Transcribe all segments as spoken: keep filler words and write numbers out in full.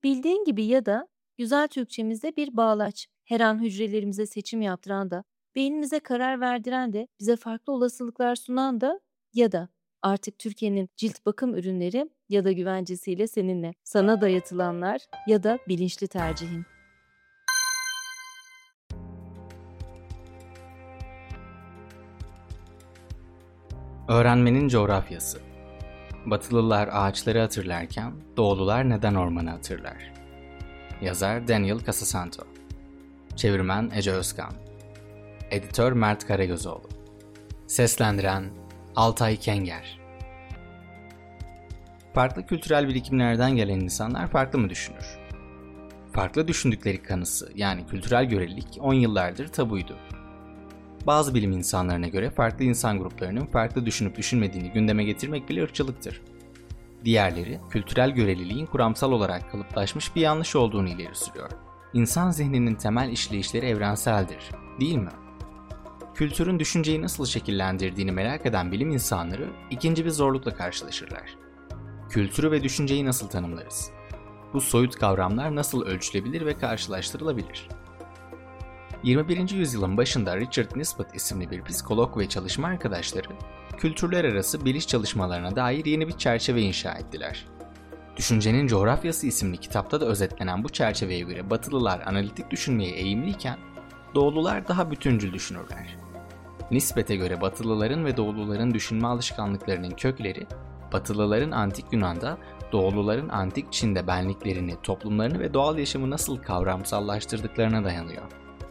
Bildiğin gibi ya da güzel Türkçemizde bir bağlaç. Her an hücrelerimize seçim yaptıran da, beynimize karar verdiren de, bize farklı olasılıklar sunan da ya da artık Türkiye'nin cilt bakım ürünleri ya da güvencesiyle seninle. Sana dayatılanlar ya da bilinçli tercihin. Öğrenmenin coğrafyası. Batılılar ağaçları hatırlarken Doğulular neden ormanı hatırlar? Yazar Daniel Casasanto. Çevirmen Ece Özkan. Editör Mert Karagözoğlu. Seslendiren Altay Kenger. Farklı kültürel birikimlerden gelen insanlar farklı mı düşünür? Farklı düşündükleri kanısı, yani kültürel görelilik on yıllardır tabuydu. Bazı bilim insanlarına göre farklı insan gruplarının farklı düşünüp düşünmediğini gündeme getirmek bile ırkçılıktır. Diğerleri, kültürel göreliliğin kuramsal olarak kalıplaşmış bir yanlış olduğunu ileri sürüyor. İnsan zihninin temel işleyişleri evrenseldir, değil mi? Kültürün düşünceyi nasıl şekillendirdiğini merak eden bilim insanları ikinci bir zorlukla karşılaşırlar. Kültürü ve düşünceyi nasıl tanımlarız? Bu soyut kavramlar nasıl ölçülebilir ve karşılaştırılabilir? yirmi birinci yüzyılın başında Richard Nisbet isimli bir psikolog ve çalışma arkadaşları, kültürler arası biliş çalışmalarına dair yeni bir çerçeve inşa ettiler. Düşüncenin Coğrafyası isimli kitapta da özetlenen bu çerçeveye göre Batılılar analitik düşünmeye eğimliyken, Doğulular daha bütüncül düşünürler. Nisbet'e göre Batılıların ve Doğuluların düşünme alışkanlıklarının kökleri, Batılıların antik Yunan'da, Doğuluların antik Çin'de benliklerini, toplumlarını ve doğal yaşamı nasıl kavramsallaştırdıklarına dayanıyor.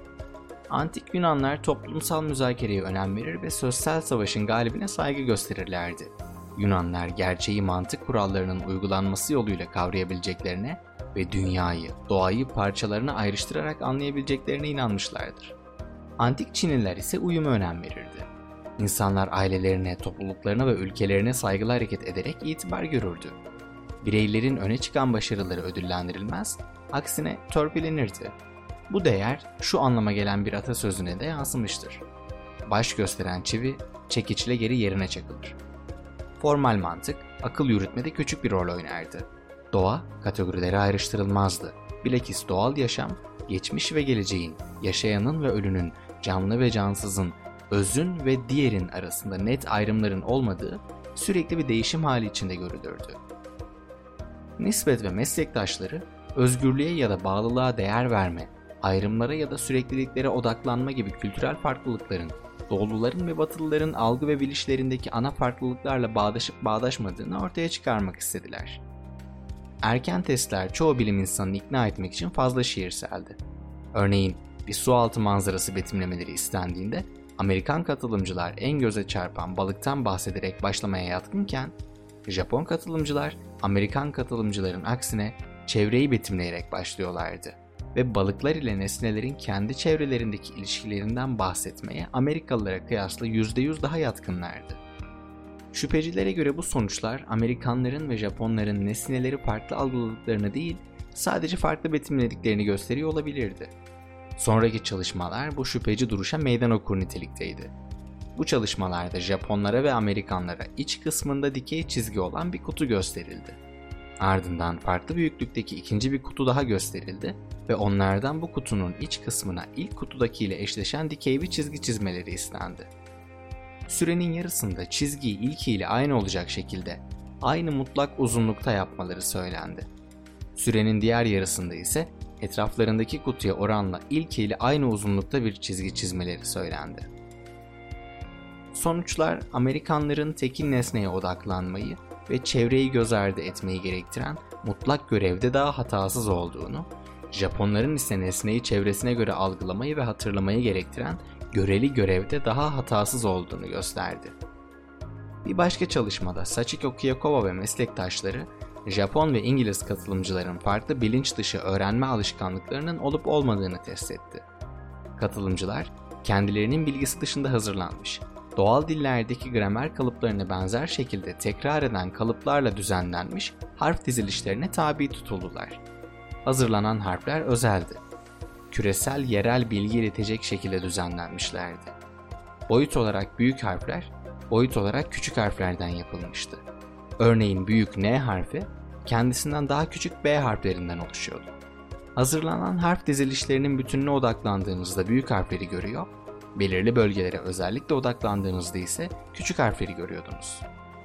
Antik Yunanlar toplumsal müzakereye önem verir ve sözsel savaşın galibine saygı gösterirlerdi. Yunanlar gerçeği mantık kurallarının uygulanması yoluyla kavrayabileceklerine ve dünyayı, doğayı parçalarına ayrıştırarak anlayabileceklerine inanmışlardır. Antik Çinliler ise uyuma önem verirdi. İnsanlar ailelerine, topluluklarına ve ülkelerine saygılı hareket ederek itibar görürdü. Bireylerin öne çıkan başarıları ödüllendirilmez, aksine törpülenirdi. Bu değer şu anlama gelen bir atasözüne de yansımıştır. Baş gösteren çivi çekiçle geri yerine çakılır. Formal mantık, akıl yürütmede küçük bir rol oynardı. Doğa, kategorilere ayrıştırılmazdı. Bilakis doğal yaşam, geçmiş ve geleceğin, yaşayanın ve ölünün, canlı ve cansızın, özün ve diğerin arasında net ayrımların olmadığı, sürekli bir değişim hali içinde görülürdü. Nisbet ve meslektaşları, özgürlüğe ya da bağlılığa değer verme, ayrımlara ya da sürekliliklere odaklanma gibi kültürel farklılıkların, Doğuluların ve Batılıların algı ve bilişlerindeki ana farklılıklarla bağdaşıp bağdaşmadığını ortaya çıkarmak istediler. Erken testler çoğu bilim insanını ikna etmek için fazla şiirseldi. Örneğin bir sualtı manzarası betimlemeleri istendiğinde Amerikan katılımcılar en göze çarpan balıktan bahsederek başlamaya yatkınken, Japon katılımcılar Amerikan katılımcıların aksine çevreyi betimleyerek başlıyorlardı ve balıklar ile nesnelerin kendi çevrelerindeki ilişkilerinden bahsetmeye Amerikalılara kıyasla yüzde yüz daha yatkınlardı. Şüphecilere göre bu sonuçlar Amerikanların ve Japonların nesneleri farklı algıladıklarını değil, sadece farklı betimlediklerini gösteriyor olabilirdi. Sonraki çalışmalar bu şüpheci duruşa meydan okur nitelikteydi. Bu çalışmalarda Japonlara ve Amerikanlara iç kısmında dikey çizgi olan bir kutu gösterildi. Ardından farklı büyüklükteki ikinci bir kutu daha gösterildi ve onlardan bu kutunun iç kısmına ilk kutudakiyle eşleşen dikey bir çizgi çizmeleri istendi. Sürenin yarısında çizgiyi ilkiyle aynı olacak şekilde aynı mutlak uzunlukta yapmaları söylendi. Sürenin diğer yarısında ise etraflarındaki kutuya oranla ilkiyle aynı uzunlukta bir çizgi çizmeleri söylendi. Sonuçlar Amerikanların tekil nesneye odaklanmayı ve çevreyi göz ardı etmeyi gerektiren mutlak görevde daha hatasız olduğunu, Japonların ise nesneyi çevresine göre algılamayı ve hatırlamayı gerektiren göreli görevde daha hatasız olduğunu gösterdi. Bir başka çalışmada Sachiko Kiyokova ve meslektaşları, Japon ve İngiliz katılımcıların farklı bilinç dışı öğrenme alışkanlıklarının olup olmadığını test etti. Katılımcılar, kendilerinin bilgisi dışında hazırlanmış, doğal dillerdeki gramer kalıplarına benzer şekilde tekrar eden kalıplarla düzenlenmiş harf dizilişlerine tabi tutuldular. Hazırlanan harfler özeldi. Küresel yerel bilgi iletecek şekilde düzenlenmişlerdi. Boyut olarak büyük harfler, boyut olarak küçük harflerden yapılmıştı. Örneğin büyük N harfi, kendisinden daha küçük B harflerinden oluşuyordu. Hazırlanan harf dizilişlerinin bütününe odaklandığınızda büyük harfleri görüyor, belirli bölgelere özellikle odaklandığınızda ise küçük harfleri görüyordunuz.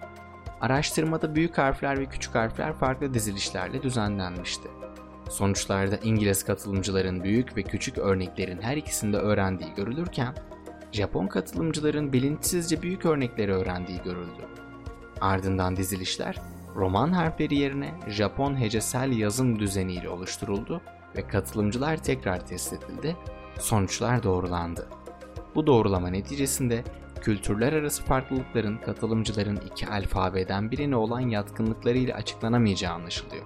Araştırmada büyük harfler ve küçük harfler farklı dizilişlerle düzenlenmişti. Sonuçlarda İngiliz katılımcıların büyük ve küçük örneklerin her ikisinde öğrendiği görülürken, Japon katılımcıların bilinçsizce büyük örnekleri öğrendiği görüldü. Ardından dizilişler Roman harfleri yerine Japon hecesel yazım düzeniyle oluşturuldu ve katılımcılar tekrar test edildi, sonuçlar doğrulandı. Bu doğrulama neticesinde kültürler arası farklılıkların katılımcıların iki alfabeden birine olan yatkınlıklarıyla açıklanamayacağı anlaşılıyor.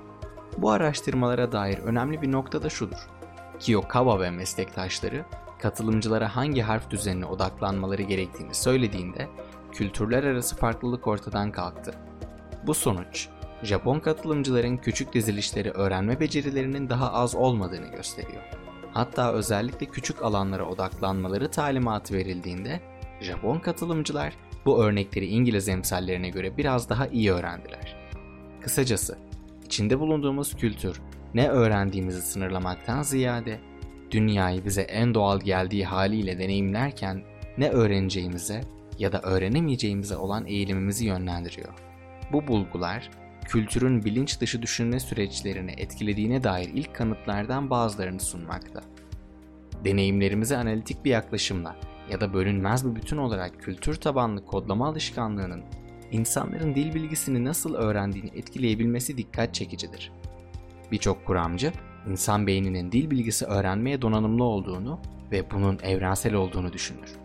Bu araştırmalara dair önemli bir nokta da şudur. Kiyokawa ve meslektaşları katılımcılara hangi harf düzenine odaklanmaları gerektiğini söylediğinde kültürler arası farklılık ortadan kalktı. Bu sonuç, Japon katılımcıların küçük dizilişleri öğrenme becerilerinin daha az olmadığını gösteriyor. Hatta özellikle küçük alanlara odaklanmaları talimatı verildiğinde Japon katılımcılar bu örnekleri İngiliz emsallerine göre biraz daha iyi öğrendiler. Kısacası, içinde bulunduğumuz kültür ne öğrendiğimizi sınırlamaktan ziyade dünyayı bize en doğal geldiği haliyle deneyimlerken ne öğreneceğimize ya da öğrenemeyeceğimize olan eğilimimizi yönlendiriyor. Bu bulgular, kültürün bilinç dışı düşünme süreçlerini etkilediğine dair ilk kanıtlardan bazılarını sunmakta. Deneyimlerimizi analitik bir yaklaşımla ya da bölünmez bir bütün olarak kültür tabanlı kodlama alışkanlığının insanların dil bilgisini nasıl öğrendiğini etkileyebilmesi dikkat çekicidir. Birçok kuramcı, insan beyninin dil bilgisi öğrenmeye donanımlı olduğunu ve bunun evrensel olduğunu düşünür.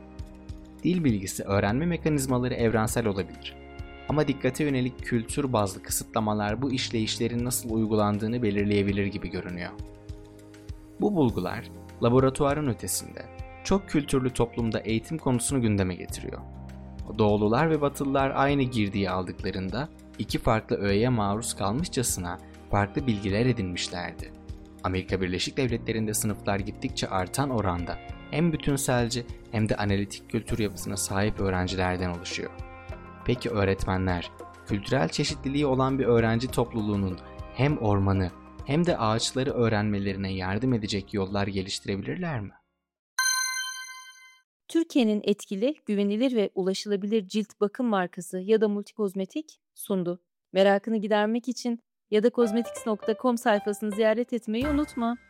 Dil bilgisi öğrenme mekanizmaları evrensel olabilir. Ama dikkate yönelik kültür bazlı kısıtlamalar bu işleyişlerin nasıl uygulandığını belirleyebilir gibi görünüyor. Bu bulgular, laboratuvarın ötesinde, çok kültürlü toplumda eğitim konusunu gündeme getiriyor. Doğulular ve Batılılar aynı girdiği aldıklarında iki farklı öğeye maruz kalmışçasına farklı bilgiler edinmişlerdi. Amerika Birleşik Devletleri'nde sınıflar gittikçe artan oranda hem bütünselci hem de analitik kültür yapısına sahip öğrencilerden oluşuyor. Peki öğretmenler, kültürel çeşitliliği olan bir öğrenci topluluğunun hem ormanı hem de ağaçları öğrenmelerine yardım edecek yollar geliştirebilirler mi? Türkiye'nin etkili, güvenilir ve ulaşılabilir cilt bakım markası ya da Multikozmetik sundu. Merakını gidermek için ya da kozmetiks nokta com sayfasını ziyaret etmeyi unutma.